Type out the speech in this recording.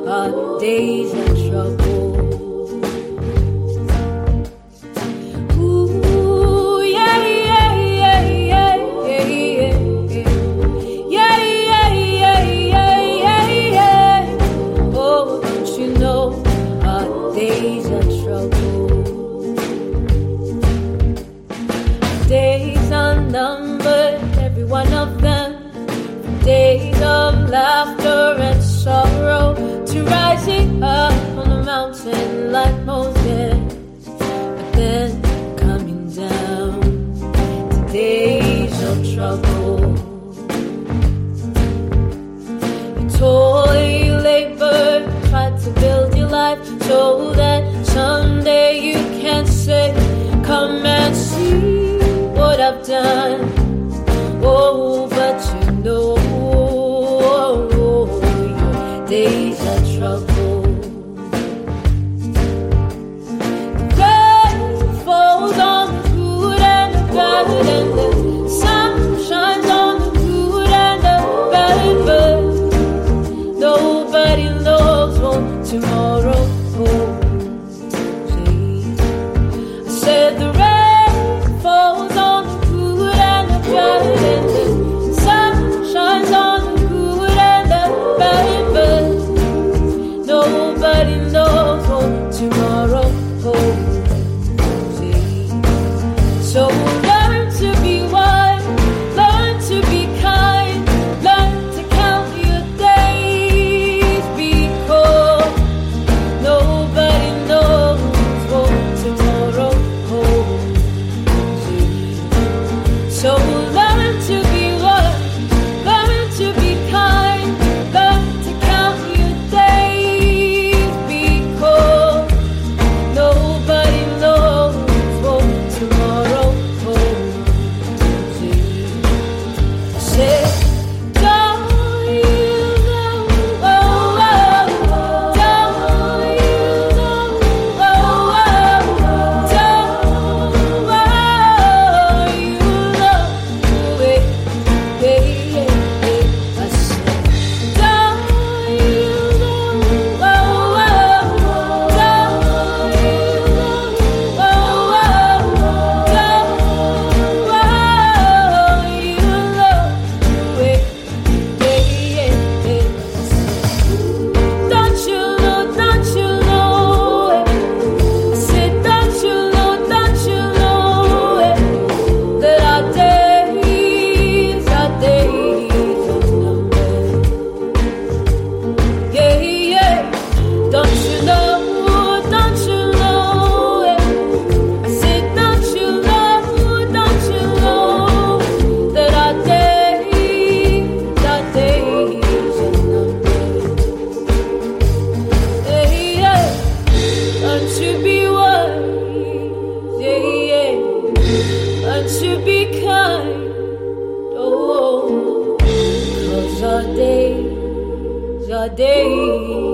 our days of trouble. Ooh, yeah, yeah, yeah, yeah, yeah, yeah, yeah, yeah, yeah, yeah, yeah. Oh, don't you know our days of trouble? Days unnumbered, every one of them. Days of laughter and sorrow, to rising up on the mountain like Moses, but then coming down to days of trouble. You toil, you labor, try to build your life so that someday you can say, come and see what I've done. Oh, but you know your days of trouble. The rain falls on the good and the bad, and the sun shines on the good and the bad, but nobody knows what tomorrow holds. I said the rain falls on the good and the bad, and the sun shines on the good and the bad, but nobody knows what tomorrow holds. So learn to be wise, learn to be kind, learn to count your days, because nobody knows what tomorrow holds. So learn to be wise, learn to be kind, learn to count your days, because nobody knows what tomorrow holds. Say, don't you know, oh, oh, don't you know, oh, oh, don't you know it, yeah, yeah, yeah. I said, don't you know, oh, oh, don't you know, oh, oh, don't you know it, yeah, yeah, yeah. Don't you know it? I said, don't you know it? That our days are numbered. Yeah, yeah. Don't you know it? I said, don't you know that our days are numbered. Yeah, yeah. Don't you be wise, yeah, yeah. Don't you be kind, oh, 'cause our days